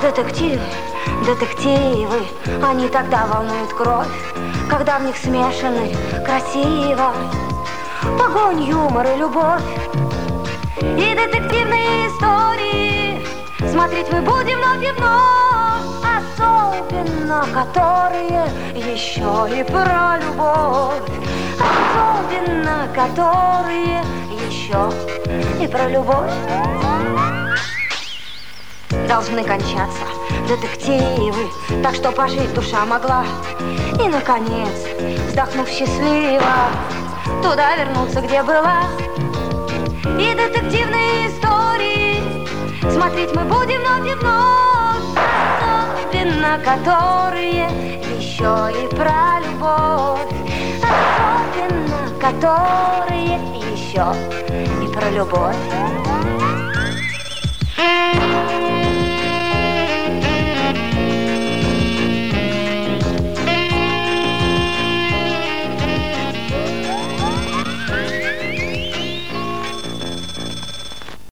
Детективы, детективы, они тогда волнуют кровь, когда в них смешаны красиво огонь, юмор и любовь. И детективные истории смотреть мы будем вновь и вновь, особенно которые еще и про любовь, особенно которые еще и про любовь. Должны кончаться детективы, так что пожить душа могла. И, наконец, вздохнув счастливо, туда вернуться, где была. И детективные истории смотреть мы будем вновь и вновь, особенно которые еще и про любовь, особенно которые еще и про любовь.